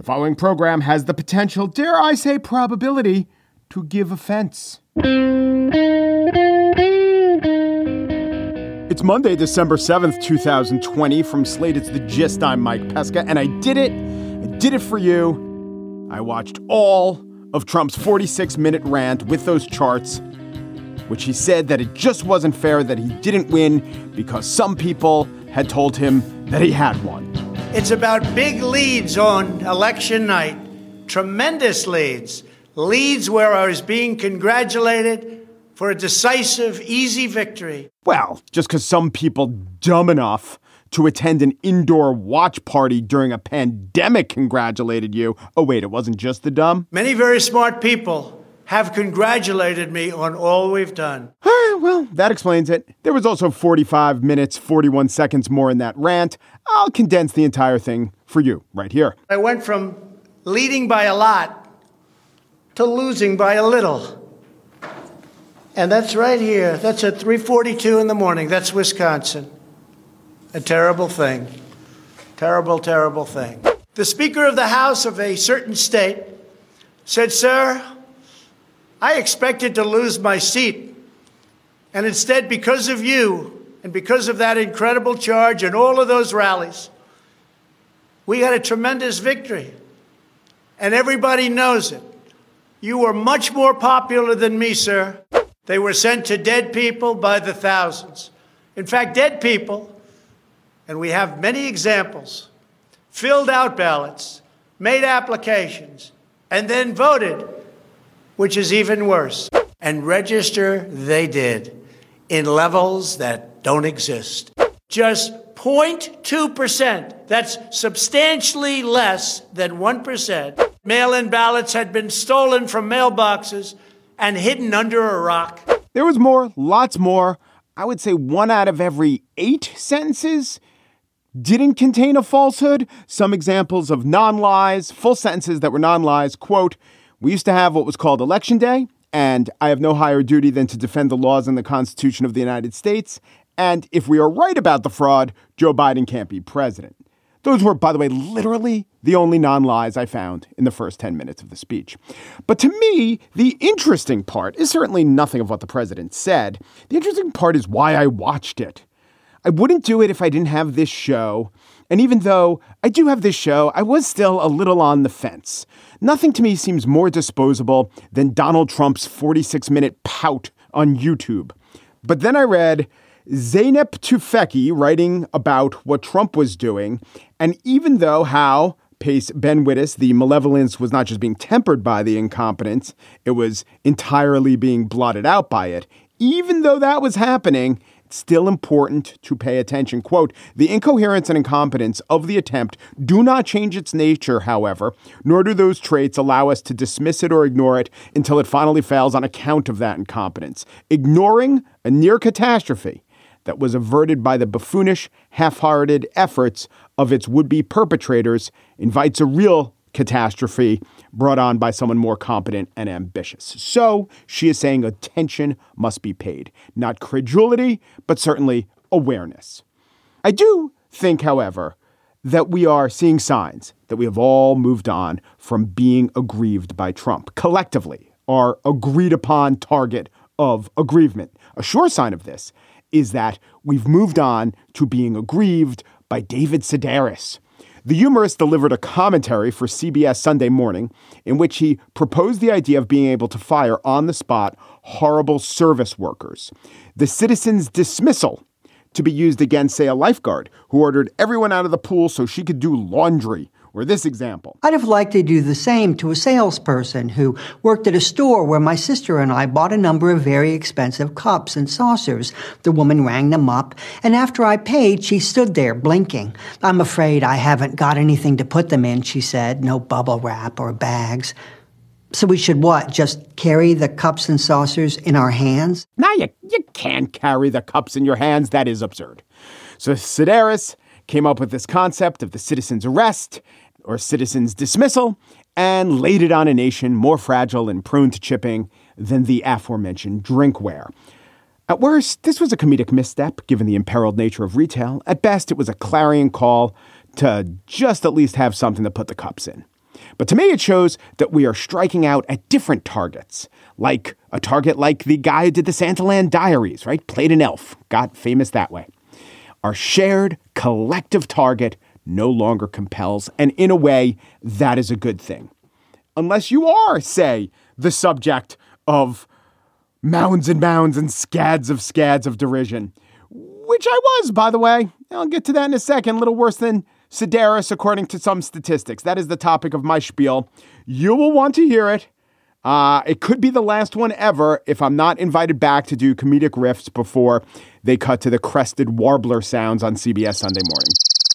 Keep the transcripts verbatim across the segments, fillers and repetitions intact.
The following program has the potential, dare I say probability, to give offense. It's Monday, December seventh, two thousand twenty. From Slate, it's The Gist. I'm Mike Pesca, and I did it. I did it for you. I watched all of Trump's forty-six minute rant with those charts, which he said that it just wasn't fair that he didn't win because some people had told him that he had won. It's about big leads on election night, tremendous leads, leads where I was being congratulated for a decisive, easy victory. Well, just because some people dumb enough to attend an indoor watch party during a pandemic congratulated you. Oh, wait, it wasn't just the dumb? Many very smart people have congratulated me on all we've done. All right, well, that explains it. There was also forty-five minutes, forty-one seconds more in that rant. I'll condense the entire thing for you right here. I went from leading by a lot to losing by a little. And that's right here. That's at three forty-two in the morning. That's Wisconsin. A terrible thing. Terrible, terrible thing. The Speaker of the House of a certain state said, "Sir, I expected to lose my seat. And instead, because of you and because of that incredible charge and all of those rallies, we had a tremendous victory. And everybody knows it. You were much more popular than me, sir." They were sent to dead people by the thousands. In fact, dead people, and we have many examples, filled out ballots, made applications, and then voted, which is even worse. And register they did in levels that don't exist. Just zero point two percent. That's substantially less than one percent. Mail-in ballots had been stolen from mailboxes and hidden under a rock. There was more, lots more. I would say one out of every eight sentences didn't contain a falsehood. Some examples of non-lies, full sentences that were non-lies. Quote, "We used to have what was called Election Day, and I have no higher duty than to defend the laws and the Constitution of the United States. And if we are right about the fraud, Joe Biden can't be president." Those were, by the way, literally the only non-lies I found in the first ten minutes of the speech. But to me, the interesting part is certainly nothing of what the president said. The interesting part is why I watched it. I wouldn't do it if I didn't have this show. And even though I do have this show, I was still a little on the fence. Nothing to me seems more disposable than Donald Trump's forty-six minute pout on YouTube. But then I read Zeynep Tufekci writing about what Trump was doing. And even though how, pace Ben Wittes, the malevolence was not just being tempered by the incompetence, it was entirely being blotted out by it. Even though that was happening, it's still important to pay attention. Quote, "The incoherence and incompetence of the attempt do not change its nature, however, nor do those traits allow us to dismiss it or ignore it until it finally fails on account of that incompetence. Ignoring a near catastrophe that was averted by the buffoonish, half-hearted efforts of its would-be perpetrators invites a real catastrophe brought on by someone more competent and ambitious." So she is saying attention must be paid, not credulity, but certainly awareness. I do think, however, that we are seeing signs that we have all moved on from being aggrieved by Trump, collectively, our agreed upon target of aggrievement. A sure sign of this is that we've moved on to being aggrieved by David Sedaris. The humorist delivered a commentary for C B S Sunday Morning in which he proposed the idea of being able to fire on the spot horrible service workers. The citizen's dismissal to be used against, say, a lifeguard who ordered everyone out of the pool so she could do laundry. Or this example. I'd have liked to do the same to a salesperson who worked at a store where my sister and I bought a number of very expensive cups and saucers. The woman rang them up, and after I paid, she stood there blinking. "I'm afraid I haven't got anything to put them in," she said. "No bubble wrap or bags." So we should what? Just carry the cups and saucers in our hands? Now you, you can't carry the cups in your hands. That is absurd. So Sedaris came up with this concept of the citizen's arrest or citizen's dismissal and laid it on a nation more fragile and prone to chipping than the aforementioned drinkware. At worst, this was a comedic misstep, given the imperiled nature of retail. At best, it was a clarion call to just at least have something to put the cups in. But to me, it shows that we are striking out at different targets, like a target like the guy who did the Santaland Diaries, right? Played an elf, got famous that way. Our shared collective target no longer compels, and in a way, that is a good thing. Unless you are, say, the subject of mounds and mounds and scads of scads of derision, which I was, by the way. I'll get to that in a second. A little worse than Sedaris, according to some statistics. That is the topic of my spiel. You will want to hear it. Uh, it could be the last one ever if I'm not invited back to do comedic riffs before they cut to the crested warbler sounds on C B S Sunday morning.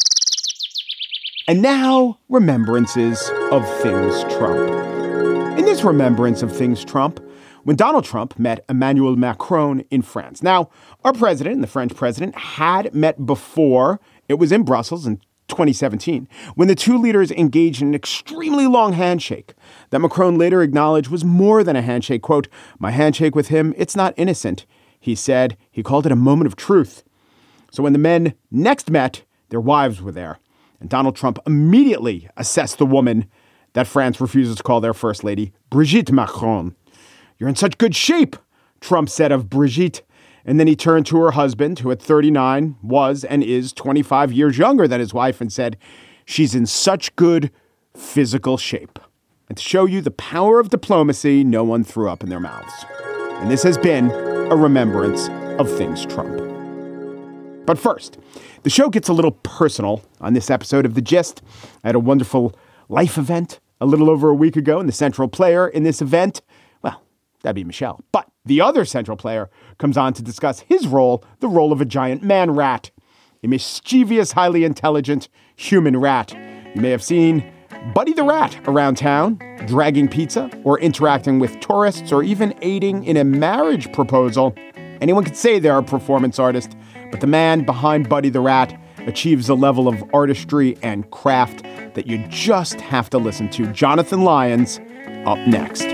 And now, remembrances of things Trump. In this remembrance of things Trump, when Donald Trump met Emmanuel Macron in France. Now, our president and the French president had met before. It was in Brussels in twenty seventeen, when the two leaders engaged in an extremely long handshake that Macron later acknowledged was more than a handshake. Quote, "My handshake with him, it's not innocent," he said. He called it a moment of truth. So when the men next met, their wives were there. And Donald Trump immediately assessed the woman that France refuses to call their first lady, Brigitte Macron. "You're in such good shape," Trump said of Brigitte. And then he turned to her husband, who at thirty-nine was and is twenty-five years younger than his wife, and said, "She's in such good physical shape." And to show you the power of diplomacy, no one threw up in their mouths. And this has been a remembrance of things Trump. But first, the show gets a little personal on this episode of The Gist. I had a wonderful life event a little over a week ago, and the central player in this event, well, that'd be Michelle. But the other central player comes on to discuss his role, the role of a giant man rat, a mischievous, highly intelligent human rat. You may have seen Buddy the Rat around town, dragging pizza or interacting with tourists or even aiding in a marriage proposal. Anyone could say they're a performance artist, but the man behind Buddy the Rat achieves a level of artistry and craft that you just have to listen to. Jonathan Lyons up next.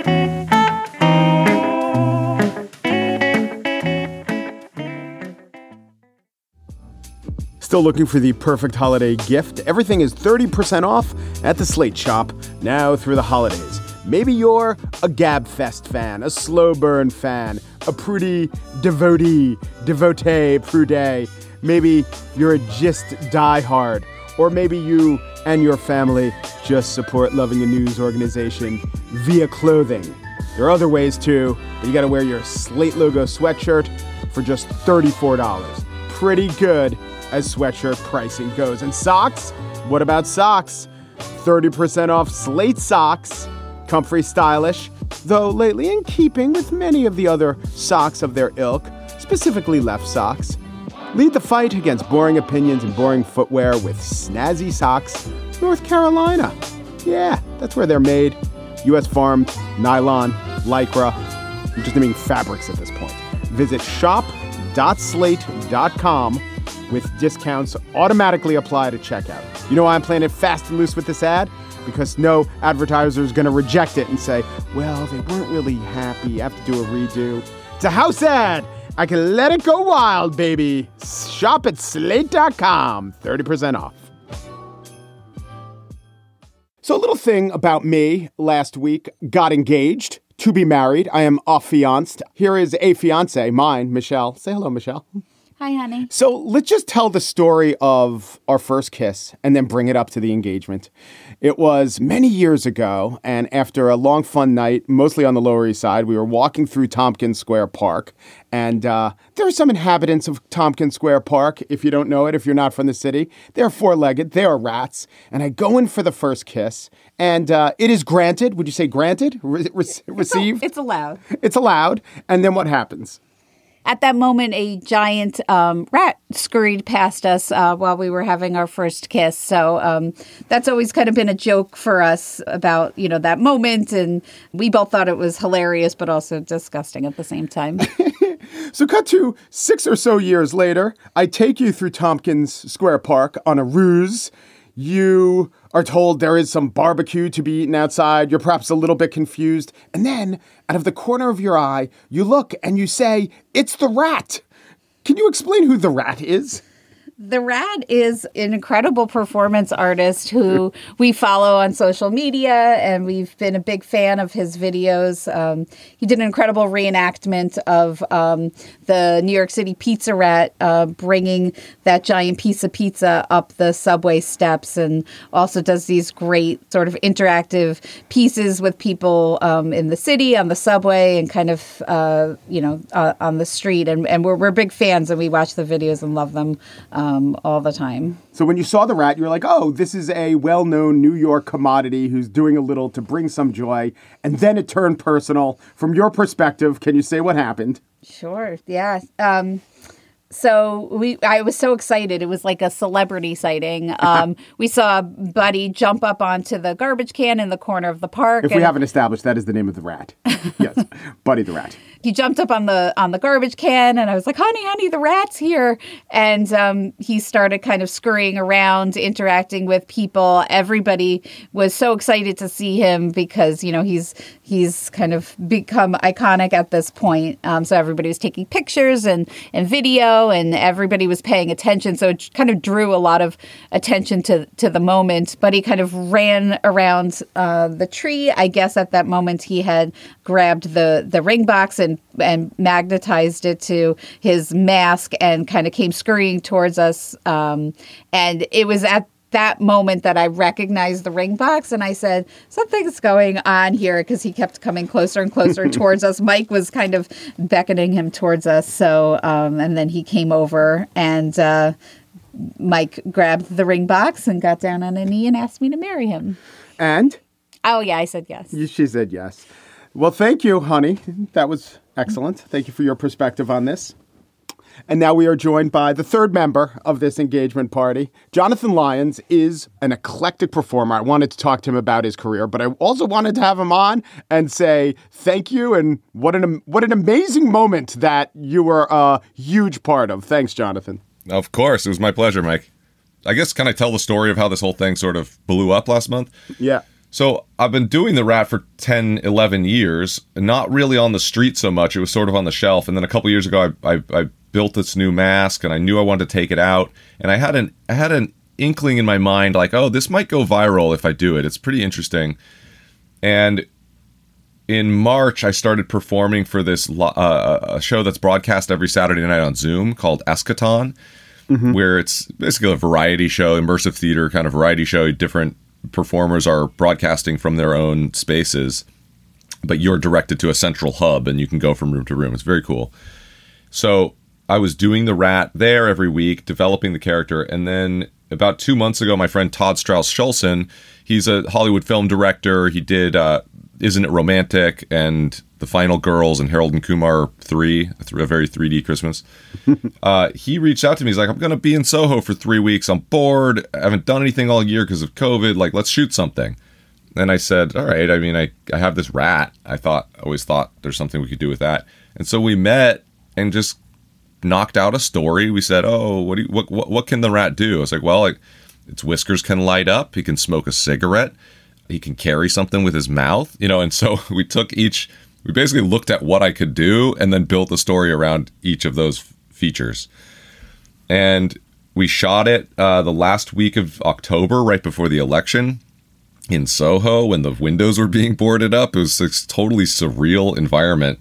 Still looking for the perfect holiday gift? Everything is thirty percent off at the Slate Shop now through the holidays. Maybe you're a Gabfest fan, a Slow Burn fan, a Prudy devotee, devotee, Prude. Maybe you're a Gist diehard, or maybe you and your family just support loving a news organization via clothing. There are other ways too, but you got to wear your Slate logo sweatshirt for just thirty-four dollars. Pretty good as sweatshirt pricing goes. And socks? What about socks? thirty percent off Slate socks. Comfy, stylish, though lately in keeping with many of the other socks of their ilk, specifically left socks. Lead the fight against boring opinions and boring footwear with Snazzy Socks, North Carolina. Yeah, that's where they're made. U S farmed, nylon, lycra. I'm just naming fabrics at this point. Visit shop dot slate dot com with discounts automatically applied at checkout. You know why I'm playing it fast and loose with this ad? Because no advertiser is going to reject it and say, well, they weren't really happy. I have to do a redo. It's a house ad. I can let it go wild, baby. Shop at slate dot com. thirty percent off. So a little thing about me last week. Got engaged to be married. I am affianced. Here is a fiance, mine, Michelle. Say hello, Michelle. Hi, honey. So let's just tell the story of our first kiss and then bring it up to the engagement. It was many years ago, and after a long, fun night, mostly on the Lower East Side, we were walking through Tompkins Square Park, and uh, there are some inhabitants of Tompkins Square Park, if you don't know it, if you're not from the city. They're four-legged, they are rats, and I go in for the first kiss, and uh, it is granted. Would you say granted? Re- re- received? It's allowed. It's allowed, and then what happens? At that moment, a giant um, rat scurried past us uh, while we were having our first kiss. So um, that's always kind of been a joke for us about, you know, that moment. And we both thought it was hilarious, but also disgusting at the same time. So cut to six or so years later, I take you through Tompkins Square Park on a ruse. You are told there is some barbecue to be eaten outside. You're perhaps a little bit confused. And then, out of the corner of your eye, you look and you say, it's the rat. Can you explain who the rat is? The Rat is an incredible performance artist who we follow on social media, and we've been a big fan of his videos. Um, he did an incredible reenactment of um, the New York City Pizza Rat, uh, bringing that giant piece of pizza up the subway steps, and also does these great sort of interactive pieces with people um, in the city, on the subway, and kind of, uh, you know, uh, on the street. And, and we're, we're big fans, and we watch the videos and love them. Um, Um, all the time. So when you saw The Rat, you were like, oh, this is a well-known New York commodity who's doing a little to bring some joy. And then it turned personal. From your perspective, can you say what happened? Sure. Yeah. Um, so we, I was so excited. It was like a celebrity sighting. Um, we saw Buddy jump up onto the garbage can in the corner of the park. If we haven't established, that is the name of the rat. Yes, Buddy the Rat. He jumped up on the on the garbage can, and I was like, honey, honey, the rat's here. And um, he started kind of scurrying around, interacting with people. Everybody was so excited to see him because, you know, he's he's kind of become iconic at this point. Um, so everybody was taking pictures and, and video, and everybody was paying attention. So it kind of drew a lot of attention to, to the moment. But he kind of ran around uh, the tree. I guess at that moment he had grabbed the, the ring box and and magnetized it to his mask and kind of came scurrying towards us. Um, and it was at that moment that I recognized the ring box, and I said, something's going on here, because he kept coming closer and closer towards us. Mike was kind of beckoning him towards us. So, um, and then he came over, and uh, Mike grabbed the ring box and got down on a knee and asked me to marry him. And? Oh, yeah, I said yes. She said yes. Well, thank you, honey. That was excellent. Thank you for your perspective on this. And now we are joined by the third member of this engagement party. Jonathan Lyons is an eclectic performer. I wanted to talk to him about his career, but I also wanted to have him on and say thank you, and what an what an amazing moment that you were a huge part of. Thanks, Jonathan. Of course. It was my pleasure, Mike. I guess, can I tell the story of how this whole thing sort of blew up last month? Yeah. So I've been doing The Rat for ten, eleven years, not really on the street so much. It was sort of on the shelf. And then a couple years ago, I, I, I built this new mask, and I knew I wanted to take it out. And I had an I had an inkling in my mind, like, oh, this might go viral if I do it. It's pretty interesting. And in March, I started performing for this uh, a show that's broadcast every Saturday night on Zoom called Eschaton, mm-hmm. where it's basically a variety show, immersive theater kind of variety show. Different performers are broadcasting from their own spaces, but you're directed to a central hub, and you can go from room to room. It's very cool. So I was doing The Rat there every week, developing the character, and then about two months ago, my friend Todd Strauss-Schulson, he's a Hollywood film director. He did uh, Isn't It Romantic and The Final Girls and Harold and Kumar three, a very three D Christmas. uh, he reached out to me. He's like, I'm going to be in Soho for three weeks. I'm bored. I haven't done anything all year because of COVID. Like, let's shoot something. And I said, all right. I mean, I, I have this rat. I thought, always thought there's something we could do with that. And so we met and just knocked out a story. We said, oh, what do you, what, what, what can the rat do? I was like, well, like, its whiskers can light up. He can smoke a cigarette. He can carry something with his mouth, you know. And so we took each, we basically looked at what I could do and then built a story around each of those f- features. And we shot it uh, the last week of October, right before the election in Soho, when the windows were being boarded up. It was this totally surreal environment.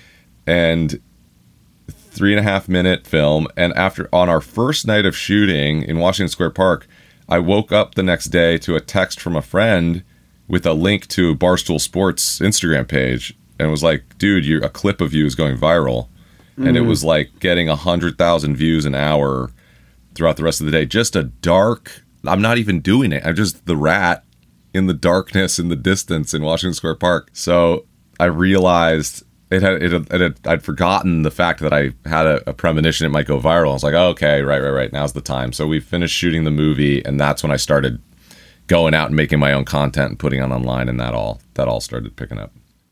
And three and a half minute film. And after, on our first night of shooting in Washington Square Park, I woke up the next day to a text from a friend with a link to Barstool Sports Instagram page, and was like, dude, you a clip of you is going viral. Mm. And it was like getting a hundred thousand views an hour throughout the rest of the day. Just a dark, I'm not even doing it. I'm just the rat in the darkness, in the distance in Washington Square Park. So I realized It had, it had, it had, I'd forgotten the fact that I had a, a premonition it might go viral. I was like, oh, okay, right, right, right. Now's the time. So we finished shooting the movie, and that's when I started going out and making my own content and putting it online, and that all that all started picking up.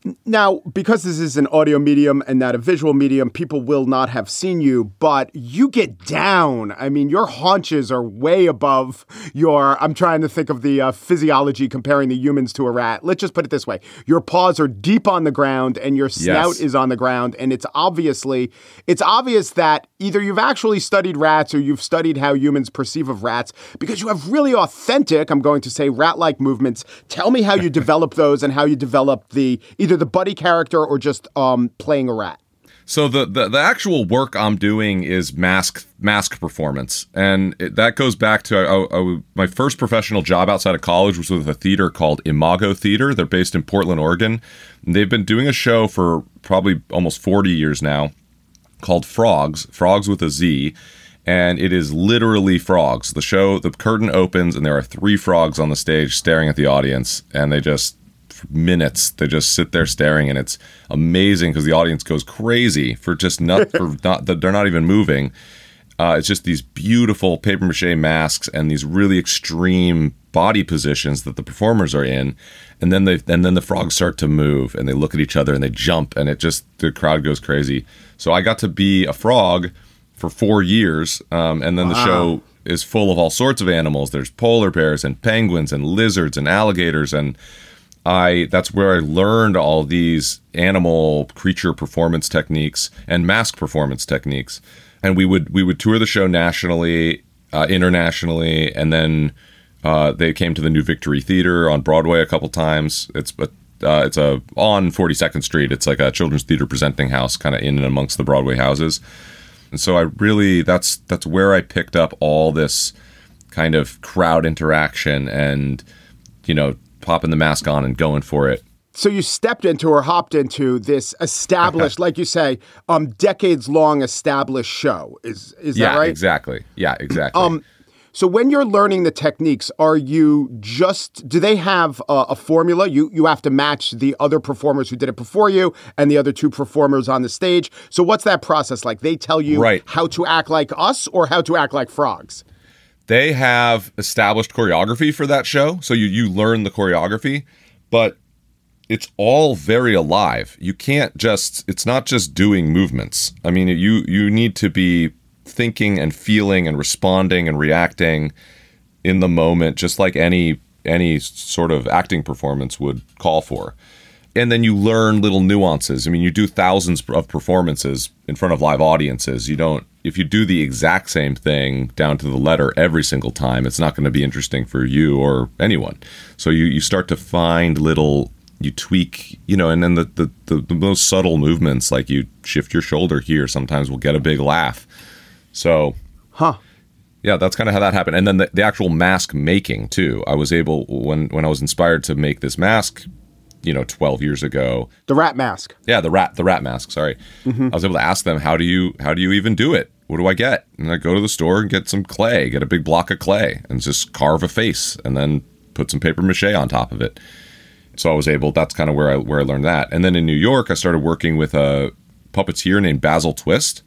Now, because this is an audio medium and not a visual medium, people will not have seen you, but you get down. I mean, your haunches are way above your, I'm trying to think of the uh, physiology comparing the humans to a rat. Let's just put it this way. Your paws are deep on the ground and your snout Yes. is on the ground. And it's obviously, it's obvious that either you've actually studied rats or you've studied how humans perceive of rats, because you have really authentic, I'm going to say, rat-like movements. Tell me how you develop those and how you develop the either the buddy character or just um, playing a rat. So the, the, the actual work I'm doing is mask mask performance, and it, that goes back to I, I, my first professional job outside of college was with a theater called Imago Theater. They're based in Portland, Oregon. And they've been doing a show for probably almost forty years now called Frogs, Frogs with a Z, and it is literally frogs. The show, the curtain opens, and there are three frogs on the stage staring at the audience, and they just minutes they just sit there staring, and it's amazing because the audience goes crazy for just not for not that they're not even moving. Uh, it's just these beautiful paper mache masks and these really extreme body positions that the performers are in, and then they and then the frogs start to move and they look at each other and they jump, and it just the crowd goes crazy. So I got to be a frog for four years, um, and then wow. the show is full of all sorts of animals. There's polar bears and penguins and lizards and alligators, and I that's where I learned all these animal creature performance techniques and mask performance techniques. And we would we would tour the show nationally, uh, internationally, and then uh, they came to the New Victory Theater on Broadway a couple times. It's a uh, it's a on forty-second Street. It's like a children's theater presenting house, kind of in and amongst the Broadway houses. And so I really that's that's where I picked up all this kind of crowd interaction and, you know, popping the mask on and going for it. So you stepped into or hopped into this established, like you say, um, decades-long established show. Is is yeah, that right? Exactly. Yeah, exactly. Um, so when you're learning the techniques, are you just, do they have a, a formula? You you have to match the other performers who did it before you and the other two performers on the stage. So what's that process like? They tell you right. how to act like us or how to act like frogs? They have established choreography for that show, so you, you learn the choreography, but it's all very alive. You can't just, it's not just doing movements. I mean, you you need to be thinking and feeling and responding and reacting in the moment, just like any any sort of acting performance would call for. And then you learn little nuances. I mean, you do thousands of performances in front of live audiences. You don't, if you do the exact same thing down to the letter every single time, it's not going to be interesting for you or anyone. So you, you start to find little, you tweak, you know, and then the, the, the, the most subtle movements, like you shift your shoulder here, sometimes will get a big laugh. So, huh. Yeah, that's kind of how that happened. And then the, the actual mask making, too. I was able, when, when I was inspired to make this mask, you know, twelve years ago. The rat mask. Yeah, the rat the rat mask, sorry. Mm-hmm. I was able to ask them, how do you how do you even do it? What do I get? And I go to the store and get some clay, get a big block of clay, and just carve a face and then put some paper mache on top of it. So I was able, that's kind of where I where I learned that. And then in New York, I started working with a puppeteer named Basil Twist.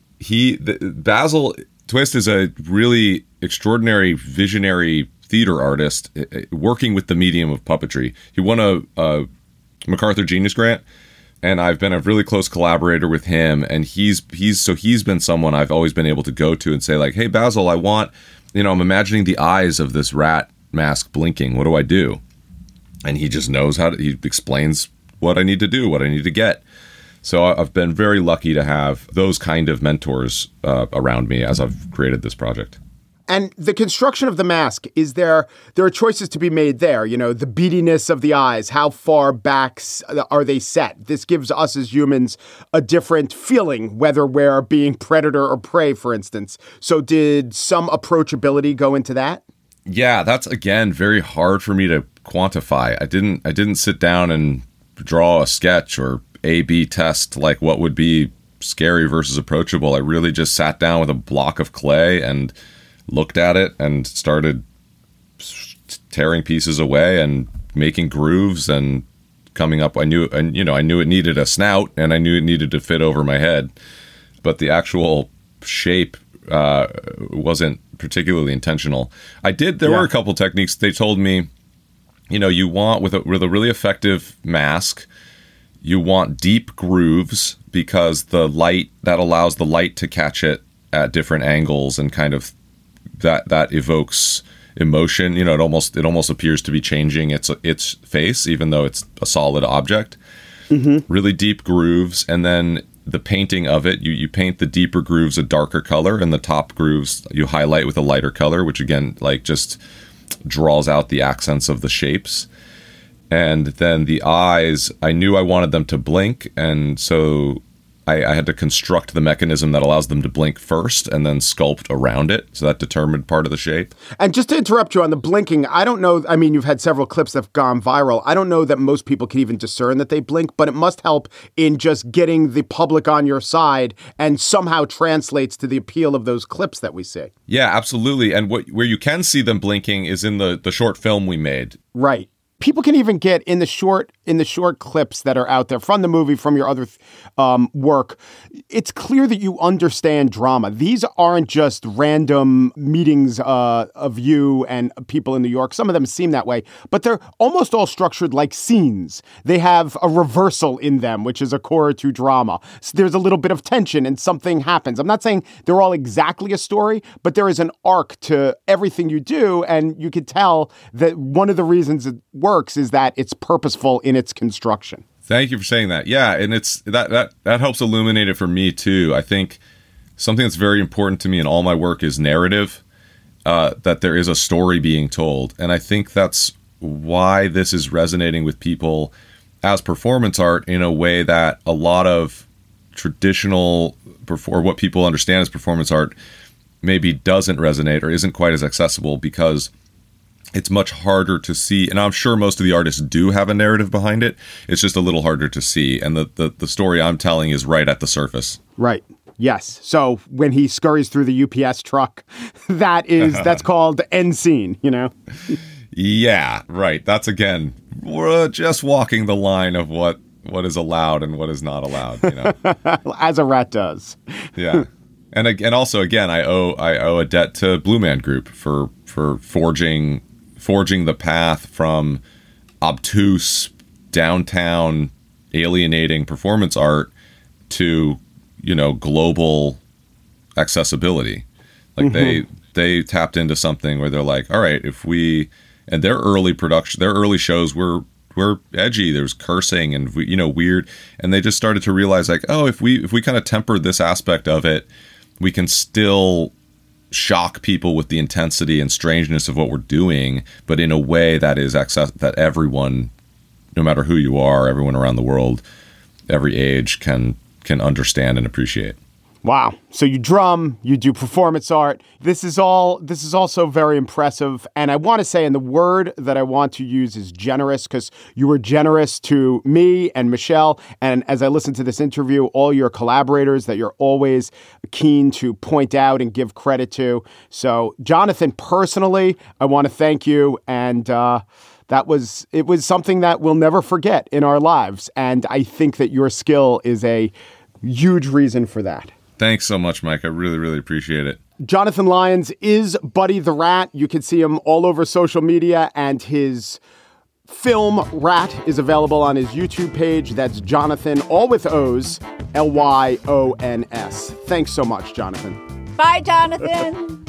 He the, Basil Twist is a really extraordinary visionary theater artist working with the medium of puppetry. He won a, a MacArthur Genius Grant, and I've been a really close collaborator with him. And he's he's so he's been someone I've always been able to go to and say, like, hey, Basil, I want, you know, I'm imagining the eyes of this rat mask blinking. What do I do? And he just knows how to, he explains what I need to do, what I need to get. So I've been very lucky to have those kind of mentors uh, around me as I've created this project. And the construction of the mask, is there, there are choices to be made there, you know, the beadiness of the eyes, how far back are they set? This gives us as humans a different feeling, whether we're being predator or prey, for instance. So did some approachability go into that? Yeah, that's, again, very hard for me to quantify. I didn't, I didn't sit down and draw a sketch or A B test like what would be scary versus approachable. I really just sat down with a block of clay and looked at it and started tearing pieces away and making grooves and coming up. I knew, and you know, I knew it needed a snout and I knew it needed to fit over my head, but the actual shape uh, wasn't particularly intentional. I did. There yeah. were a couple techniques. They told me, you know, you want with a, with a really effective mask, You want deep grooves because the light, that allows the light to catch it at different angles, and kind of that that evokes emotion. You know, it almost it almost appears to be changing its its face, even though it's a solid object. Mm-hmm. Really deep grooves, and then the painting of it, you, you paint the deeper grooves a darker color, and the top grooves you highlight with a lighter color, which again, like, just draws out the accents of the shapes. And then the eyes, I knew I wanted them to blink, and so I, I had to construct the mechanism that allows them to blink first and then sculpt around it. So that determined part of the shape. And just to interrupt you on the blinking, I don't know, I mean, you've had several clips that have gone viral. I don't know that most people can even discern that they blink, but it must help in just getting the public on your side, and somehow translates to the appeal of those clips that we see. Yeah, absolutely. And what where you can see them blinking is in the, the short film we made. Right. People can even get in the short in the short clips that are out there from the movie, from your other um, work. It's clear that you understand drama. These aren't just random meetings uh, of you and people in New York. Some of them seem that way, but they're almost all structured like scenes. They have a reversal in them, which is a core to drama. So there's a little bit of tension and something happens. I'm not saying they're all exactly a story, but there is an arc to everything you do, and you could tell that one of the reasons it works is that it's purposeful in its construction. Thank you for saying that. Yeah, and it's that that that helps illuminate it for me too. I think something that's very important to me in all my work is narrative, uh, that there is a story being told. And I think that's why this is resonating with people as performance art in a way that a lot of traditional, or what people understand as performance art, maybe doesn't resonate or isn't quite as accessible, because it's much harder to see. And I'm sure most of the artists do have a narrative behind it. It's just a little harder to see. And the, the, the story I'm telling is right at the surface. Right. Yes. So when he scurries through the U P S truck, that is, that's called end scene, you know? Yeah, right. That's, again, we're just walking the line of what, what is allowed and what is not allowed, you know? As a rat does. Yeah. And and also, again, I owe I owe a debt to Blue Man Group for for forging forging the path from obtuse, downtown, alienating performance art to, you know, global accessibility. Like mm-hmm. they they tapped into something where they're like, all right, if we, and their early production, their early shows were were edgy. There was cursing and, you know, weird, and they just started to realize, like, oh, if we if we kind of temper this aspect of it, we can still shock people with the intensity and strangeness of what we're doing, but in a way that is access that everyone, no matter who you are, everyone around the world, every age can can understand and appreciate. Wow. So you drum, you do performance art. This is all, this is also very impressive. And I want to say, and the word that I want to use is generous, because you were generous to me and Michelle. And as I listened to this interview, all your collaborators that you're always keen to point out and give credit to. So Jonathan, personally, I want to thank you. And, uh, That was, it was something that we'll never forget in our lives. And I think that your skill is a huge reason for that. Thanks so much, Mike. I really, really appreciate it. Jonathan Lyons is Buddy the Rat. You can see him all over social media, and his film Rat is available on his YouTube page. That's Jonathan, all with O's, L Y O N S. Thanks so much, Jonathan. Bye, Jonathan.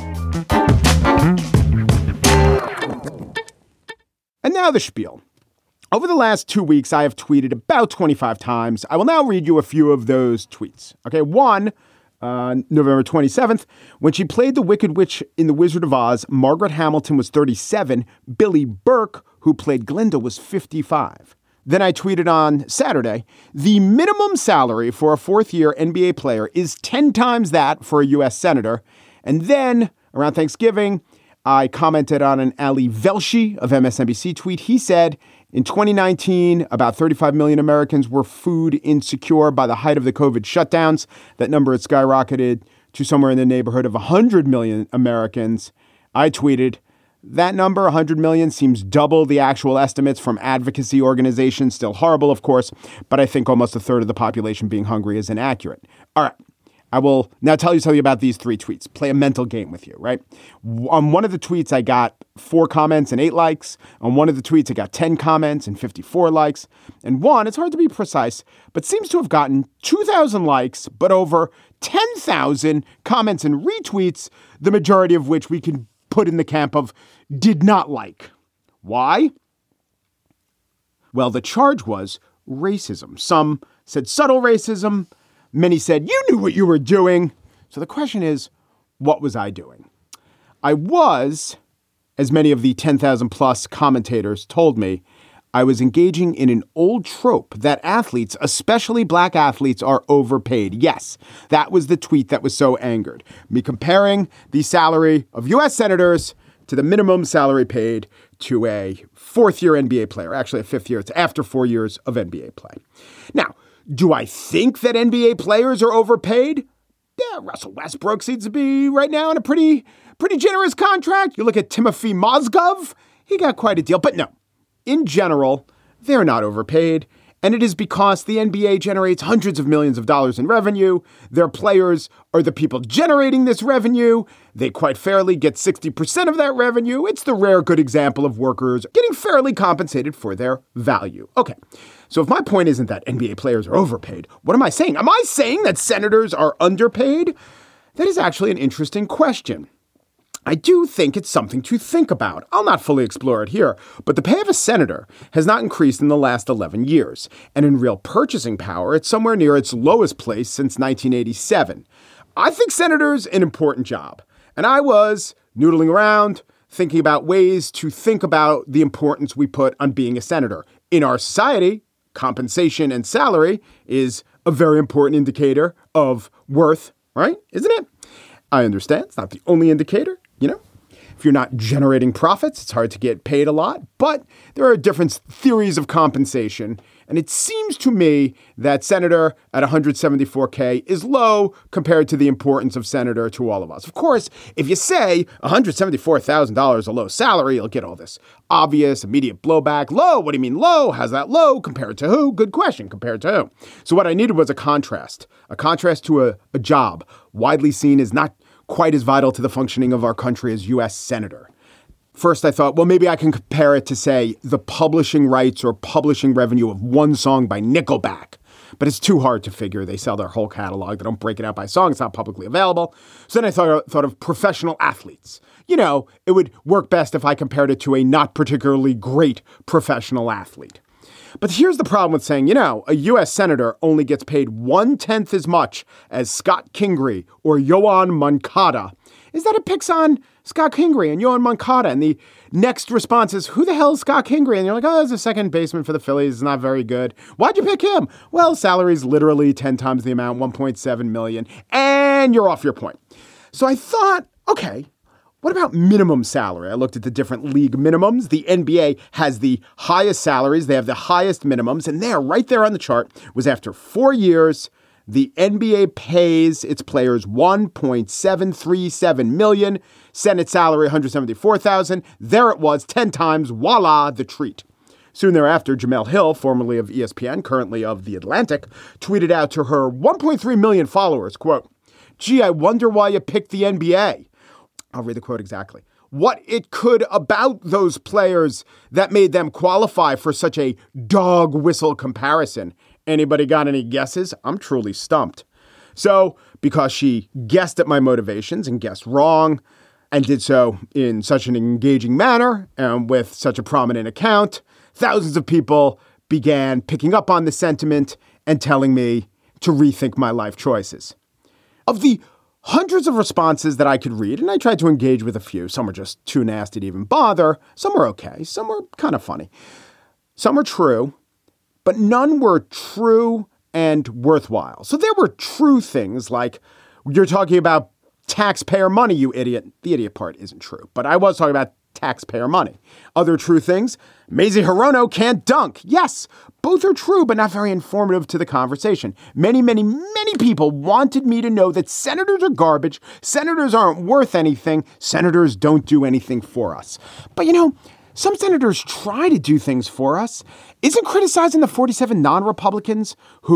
And now the spiel. Over the last two weeks, I have tweeted about twenty-five times. I will now read you a few of those tweets. Okay, one, uh, November twenty-seventh, when she played the Wicked Witch in The Wizard of Oz, Margaret Hamilton was thirty-seven. Billy Burke, who played Glinda, was fifty-five. Then I tweeted on Saturday, the minimum salary for a fourth-year N B A player is ten times that for a U S senator. And then, around Thanksgiving, I commented on an Ali Velshi of M S N B C tweet. He said, in twenty nineteen, about thirty-five million Americans were food insecure by the height of the COVID shutdowns. That number had skyrocketed to somewhere in the neighborhood of one hundred million Americans. I tweeted, that number, one hundred million, seems double the actual estimates from advocacy organizations. Still horrible, of course, but I think almost a third of the population being hungry is inaccurate. All right. I will now tell you something about these three tweets. Play a mental game with you, right? On one of the tweets, I got four comments and eight likes. On one of the tweets, I got ten comments and fifty-four likes. And one, it's hard to be precise, but seems to have gotten two thousand likes, but over ten thousand comments and retweets, the majority of which we can put in the camp of did not like. Why? Well, the charge was racism. Some said subtle racism. Many said, you knew what you were doing. So the question is, what was I doing? I was, as many of the ten thousand plus commentators told me, I was engaging in an old trope that athletes, especially black athletes, are overpaid. Yes, that was the tweet that was so angered. Me comparing the salary of U S senators to the minimum salary paid to a fourth-year N B A player. Actually, a fifth year. It's after four years of N B A play. Now, do I think that N B A players are overpaid? Yeah, Russell Westbrook seems to be right now in a pretty, pretty generous contract. You look at Timothy Mozgov, he got quite a deal. But no, in general, they're not overpaid. And it is because the N B A generates hundreds of millions of dollars in revenue. Their players are the people generating this revenue. They quite fairly get sixty percent of that revenue. It's the rare good example of workers getting fairly compensated for their value. Okay, so if my point isn't that N B A players are overpaid, what am I saying? Am I saying that senators are underpaid? That is actually an interesting question. I do think it's something to think about. I'll not fully explore it here, but the pay of a senator has not increased in the last eleven years. And in real purchasing power, it's somewhere near its lowest place since nineteen eighty-seven. I think senators an important job. And I was noodling around, thinking about ways to think about the importance we put on being a senator. In our society, compensation and salary is a very important indicator of worth, right? Isn't it? I understand. It's not the only indicator. You know, if you're not generating profits, it's hard to get paid a lot. But there are different theories of compensation. And it seems to me that senator at one hundred seventy-four K is low compared to the importance of senator to all of us. Of course, if you say one hundred seventy-four thousand dollars a low salary, you'll get all this obvious, immediate blowback. Low? What do you mean low? How's that low? Compared to who? Good question. Compared to who? So what I needed was a contrast, a contrast to a, a job widely seen as not quite as vital to the functioning of our country as U S senator. First, I thought, well, maybe I can compare it to, say, the publishing rights or publishing revenue of one song by Nickelback. But it's too hard to figure. They sell their whole catalog. They don't break it out by song. It's not publicly available. So then I thought, thought of professional athletes. You know, it would work best if I compared it to a not particularly great professional athlete. But here's the problem with saying, you know, a U S senator only gets paid one-tenth as much as Scott Kingery or Yoan Moncada, is that it picks on Scott Kingery and Yoan Moncada. And the next response is, who the hell is Scott Kingery? And you're like, oh, there's a second baseman for the Phillies. It's not very good. Why'd you pick him? Well, salary's literally ten times the amount, one point seven million. And you're off your point. So I thought, okay, what about minimum salary? I looked at the different league minimums. The N B A has the highest salaries. They have the highest minimums. And there, right there on the chart, was after four years, the N B A pays its players one point seven three seven million dollars. Senate salary, one hundred seventy-four thousand dollars. There it was, ten times. Voila, the treat. Soon thereafter, Jemele Hill, formerly of E S P N, currently of The Atlantic, tweeted out to her one point three million followers, quote, gee, I wonder why you picked the N B A. I'll read the quote exactly. What it could about those players that made them qualify for such a dog whistle comparison. Anybody got any guesses? I'm truly stumped. So, because she guessed at my motivations and guessed wrong, and did so in such an engaging manner and with such a prominent account, thousands of people began picking up on the sentiment and telling me to rethink my life choices. Of the hundreds of responses that I could read, and I tried to engage with a few. Some were just too nasty to even bother. Some were okay. Some were kind of funny. Some were true, but none were true and worthwhile. So there were true things like, you're talking about taxpayer money, you idiot. The idiot part isn't true, but I was talking about taxpayer money. Other true things, Mazie Hirono can't dunk. Yes, both are true, but not very informative to the conversation. Many, many, many people wanted me to know that senators are garbage. Senators aren't worth anything. Senators don't do anything for us. But you know, some senators try to do things for us. Isn't criticizing the forty-seven non-Republicans who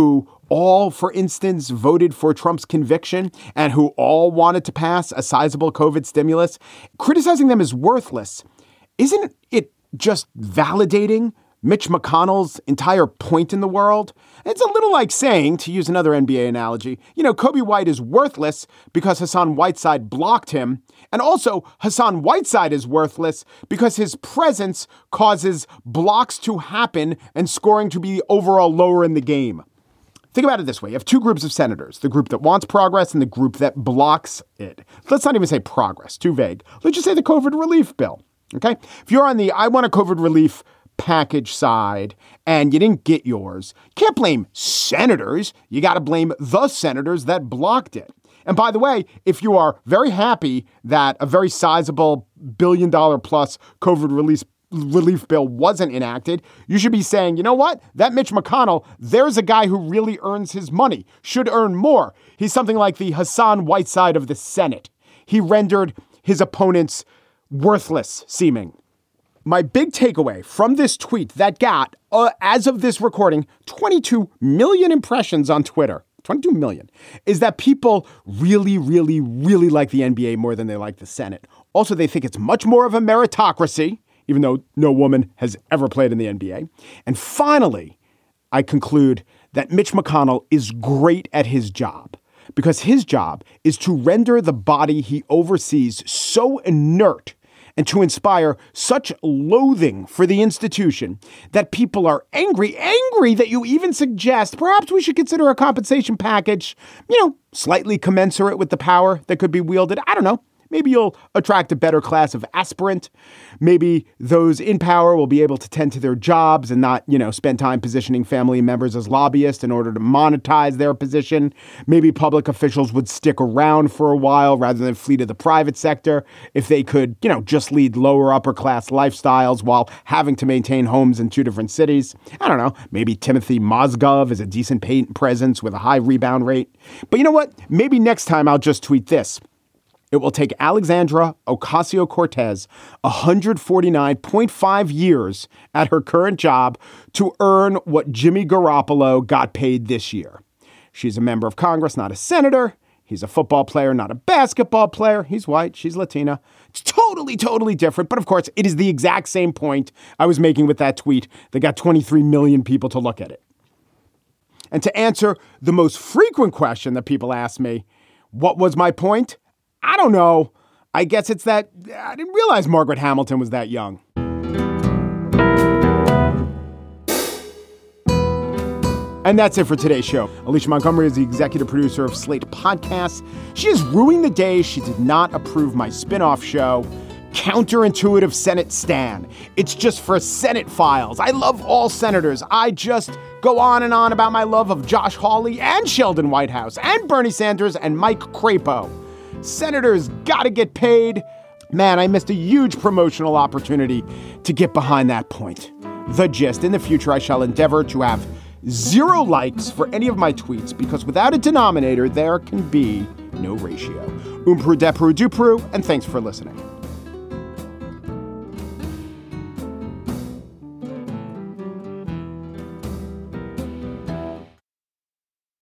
all, for instance, voted for Trump's conviction and who all wanted to pass a sizable COVID stimulus, criticizing them as worthless, isn't it just validating Mitch McConnell's entire point in the world? It's a little like saying, to use another N B A analogy, you know, Kobe White is worthless because Hassan Whiteside blocked him. And also, Hassan Whiteside is worthless because his presence causes blocks to happen and scoring to be overall lower in the game. Think about it this way. You have two groups of senators, the group that wants progress and the group that blocks it. Let's not even say progress, too vague. Let's just say the COVID relief bill. OK, if you're on the I want a COVID relief package side and you didn't get yours, you can't blame senators. You got to blame the senators that blocked it. And by the way, if you are very happy that a very sizable billion dollar plus COVID relief relief bill wasn't enacted, you should be saying, you know what? That Mitch McConnell, there's a guy who really earns his money, should earn more. He's something like the Hassan Whiteside of the Senate. He rendered his opponents worthless seeming. My big takeaway from this tweet that got, uh, as of this recording, twenty-two million impressions on Twitter, twenty-two million, is that people really, really, really like the N B A more than they like the Senate. Also, they think it's much more of a meritocracy, even though no woman has ever played in the N B A. And finally, I conclude that Mitch McConnell is great at his job because his job is to render the body he oversees so inert and to inspire such loathing for the institution that people are angry, angry that you even suggest perhaps we should consider a compensation package, you know, slightly commensurate with the power that could be wielded. I don't know. Maybe you'll attract a better class of aspirant. Maybe those in power will be able to tend to their jobs and not, you know, spend time positioning family members as lobbyists in order to monetize their position. Maybe public officials would stick around for a while rather than flee to the private sector if they could, you know, just lead lower upper class lifestyles while having to maintain homes in two different cities. I don't know. Maybe Timothy Mozgov is a decent paint presence with a high rebound rate. But you know what? Maybe next time I'll just tweet this. It will take Alexandra Ocasio-Cortez one hundred forty-nine point five years at her current job to earn what Jimmy Garoppolo got paid this year. She's a member of Congress, not a senator. He's a football player, not a basketball player. He's white. She's Latina. It's totally, totally different. But of course, it is the exact same point I was making with that tweet that got twenty-three million people to look at it. And to answer the most frequent question that people ask me, what was my point? I don't know. I guess it's that I didn't realize Margaret Hamilton was that young. And that's it for today's show. Alicia Montgomery is the executive producer of Slate Podcasts. She is ruining the day she did not approve my spinoff show, Counterintuitive Senate Stan. It's just for Senate files. I love all senators. I just go on and on about my love of Josh Hawley and Sheldon Whitehouse and Bernie Sanders and Mike Crapo. Senators gotta get paid. Man, I missed a huge promotional opportunity to get behind that point. The gist. In the future, I shall endeavor to have zero likes for any of my tweets because without a denominator, there can be no ratio. Umpru, depru, dupru, and thanks for listening.